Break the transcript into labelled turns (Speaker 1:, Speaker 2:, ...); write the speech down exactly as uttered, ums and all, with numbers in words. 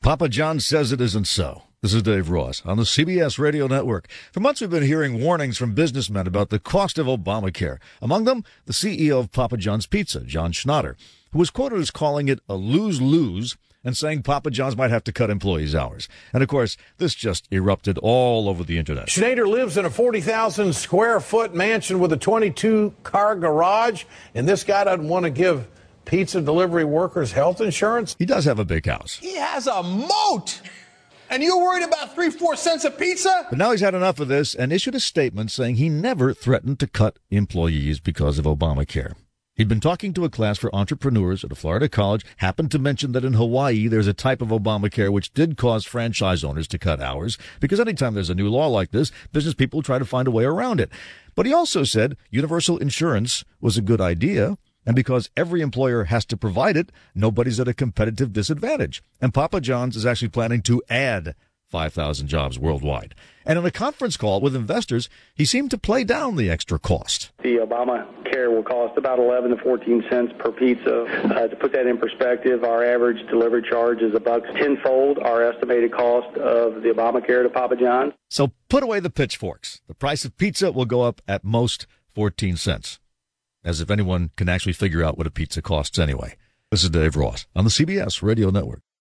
Speaker 1: Papa John says it isn't so. This is Dave Ross on the C B S Radio Network. For months, we've been hearing warnings from businessmen about the cost of Obamacare. Among them, the C E O of Papa John's Pizza, John Schnatter, who was quoted as calling it a lose-lose and saying Papa John's might have to cut employees' hours. And, of course, this just erupted all over the Internet.
Speaker 2: Schnatter lives in a forty thousand square foot mansion with a twenty-two car garage, and this guy doesn't want to give pizza delivery workers health insurance?
Speaker 1: He does have a big house.
Speaker 3: He has a moat! And you're worried about three, four cents a pizza?
Speaker 1: But now he's had enough of this and issued a statement saying he never threatened to cut employees because of Obamacare. He'd been talking to a class for entrepreneurs at a Florida college, happened to mention that in Hawaii there's a type of Obamacare which did cause franchise owners to cut hours, because anytime there's a new law like this, business people try to find a way around it. But he also said universal insurance was a good idea, and because every employer has to provide it, nobody's at a competitive disadvantage. And Papa John's is actually planning to add five thousand jobs worldwide. And in a conference call with investors, he seemed to play down the extra cost.
Speaker 4: The Obamacare will cost about eleven to fourteen cents per pizza. Uh, to put that in perspective, our average delivery charge is a buck tenfold our estimated cost of the Obamacare to Papa John's.
Speaker 1: So put away the pitchforks. The price of pizza will go up at most fourteen cents. As if anyone can actually figure out what a pizza costs anyway. This is Dave Ross on the C B S Radio Network.